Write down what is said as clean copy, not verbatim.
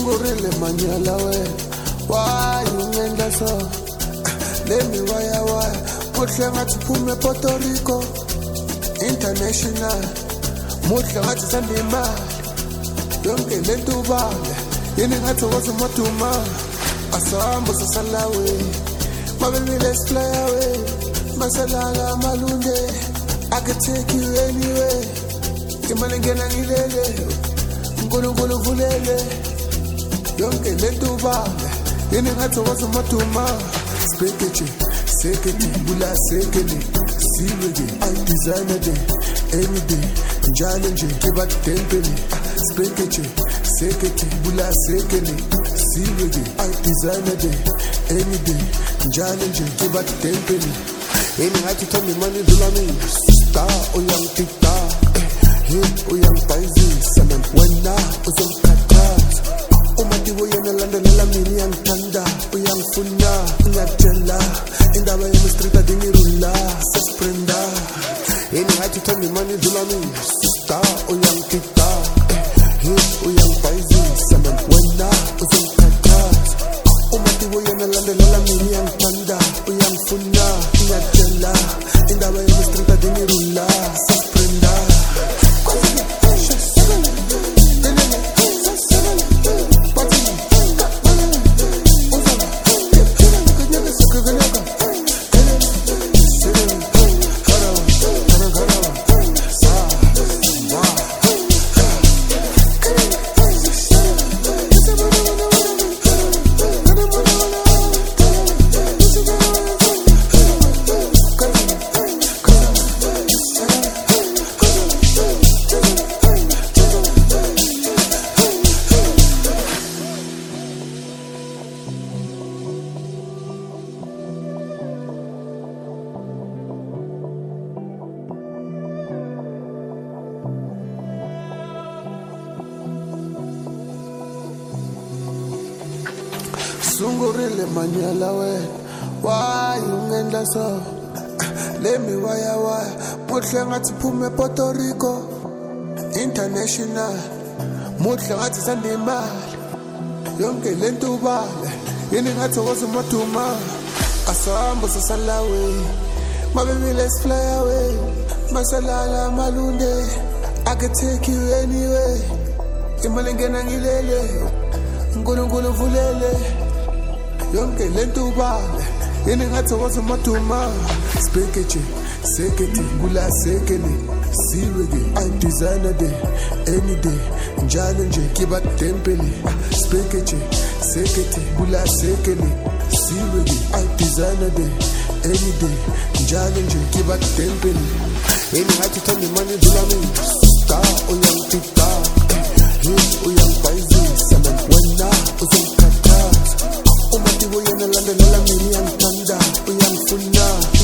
sungurile manyala wena why ungenza so let me wire muhle ngathi phume Puerto Rico international muhle ngathi sandimali yonke lento ubale yini ngathi wazomaduma asamba sasalawe baby let's fly away masalala malunde I can take you anywhere imali ngena ngilele nkulunkulu vulele yonke lento ubale yini ngathi wazomaduma spekeche sekete bula sekele siwege I designer day any day njalo nje kiba tempele spekeche sekete bula sekele siwege I designer day any day njalo nje kiba tempele yini ngathi Tommy money dula me star uyang tita uyang paisisa man wena uzomkhathaza umati woyena landelela mina uyangithanda uyangifuna ngiyakutshela indaba yami street adingirula sesprenda yini ngathi Tommy money dula me star uyang tita uyangifayizisa man wena uzomkhathaza umati woyena landelela mina uyangithanda uyangifuna ngiyakutshela indaba yami street adingirula sesprenda sungurile manyala wena why ungenza so let me wire muhle ngathi phume Puerto Rico international muhle ngathi sandimali yonke lento ubale yini ngathi wazomaduma asamba sasalawe baby let's fly away masalala malunde I can take you anywhere imali ngena ngilele nkulunkulu vulele yonke lento ubale yini ngathi wazomaduma spekeche sekete bula sekele siwege I designer day any day njalo nje kiba tempele spekeche sekete bula sekele siwege I designer day any day njalo nje kiba tempele yini ngathi Tommy money dula me star uyang tita uyang paisisa man wena uzomkhathaza umati woyena landelela mina uyangithanda uyangifuna